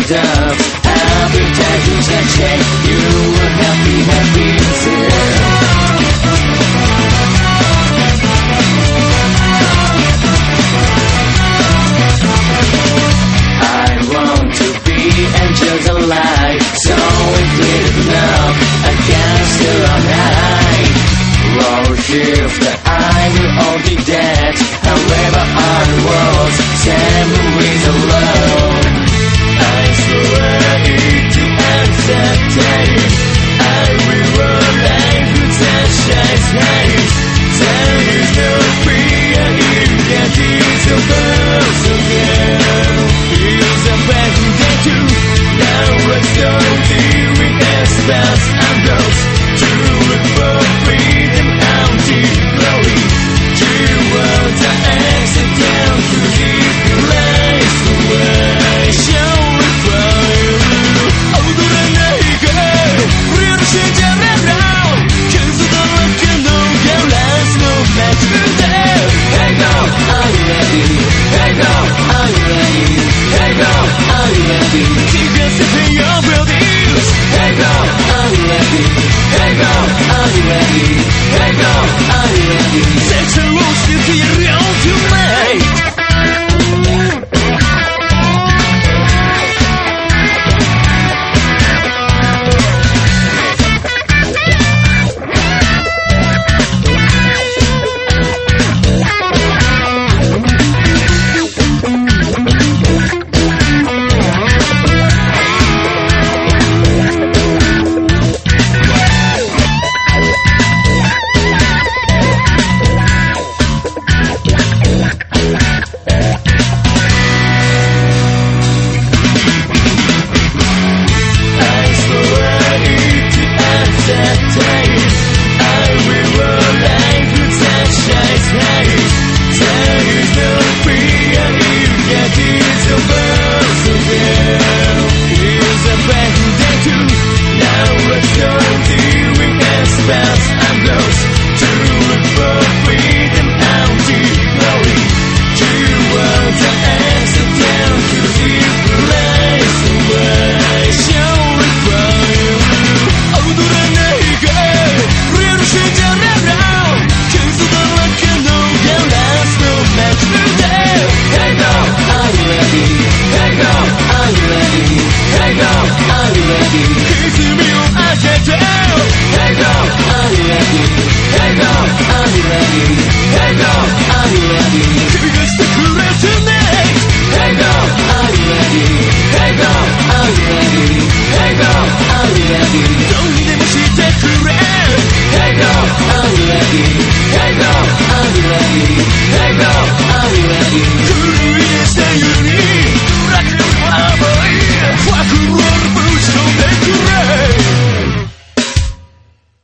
dove. Every time you change, you were happy, happy too. I want to be angels alive, so included love, I can't still on high. Lord, if that I will all be dead, however our worlds stand with alone. I swear it to accept. I will run like the sunshine's eyes. There is no fear in that is a person girl. It's a bad day too. Now let's go deal with the stars and those.